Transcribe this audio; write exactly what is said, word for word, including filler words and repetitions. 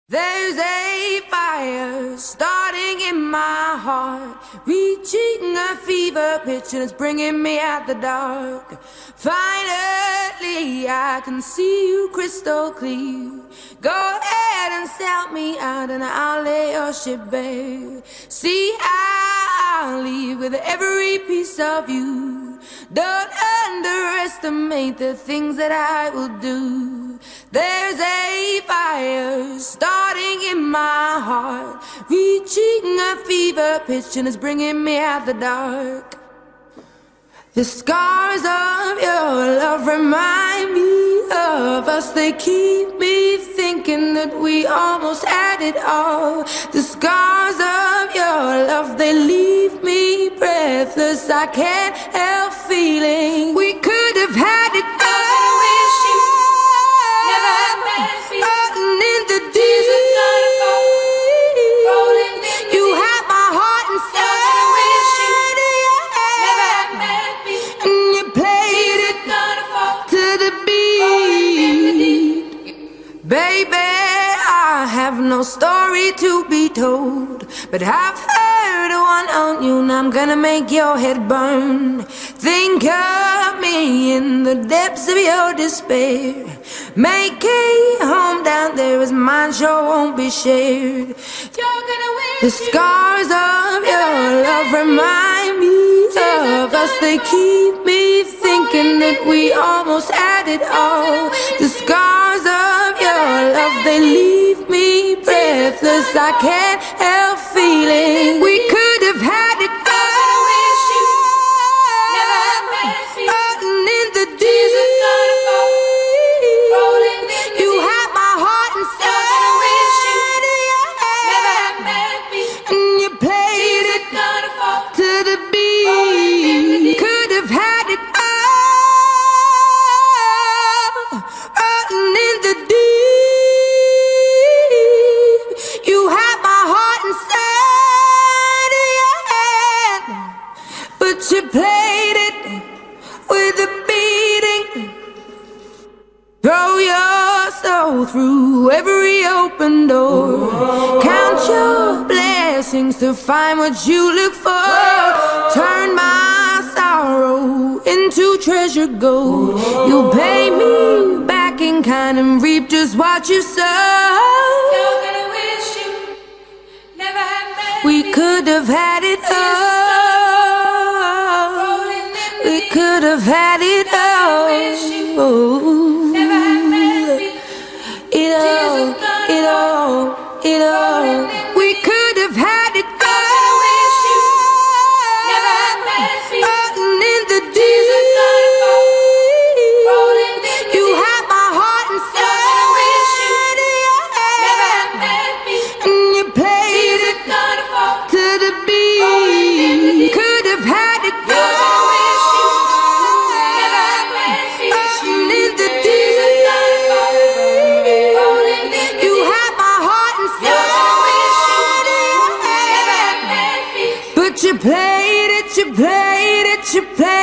There's a fire starting in my heart, reaching a fever pitch and it's bringing me out the dark. Finally I can see you crystal clear. Go ahead and sell me out and I'll lay your ship bare. See, I'll leave with every piece of you. Don't underestimate the things that I will do. There's a fire starting in my heart, reaching a fever pitch and it's bringing me out the dark. The scars of your love remind me of us. They keep me thinking that we almost had it all. The scars of your love, they leave me breathless. I can't help feeling we could have had it all. Baby, I have no story to be told, but I've heard one on you and I'm gonna make your head burn. Think of me in the depths of your despair. Make a home down there as mine sure won't be shared. You're gonna wish the scars of your love remind me of us. They keep me thinking that we almost had it all. The scars of your love, they leave me breathless. I can't help feeling we could have had it all. In the deep, you had my heart inside, and you played it to the beat. Could have had it all, rotten in the deep. You had my heart inside your hand, but you played it with a beating. Throw your soul through every open door. Whoa. Count your blessings to find what you look for. Whoa. Turn my sorrow into treasure gold. Whoa. You'll pay me back in kind and reap just what you sow. You're gonna wish you never had met we me. Could have had it all. We could have had it all. It all, it all, it all. We could have had it all. Rotten in the deep. You had my heart inside, and you played it to the beat. Could have had it all. You played it, you played it, you played it.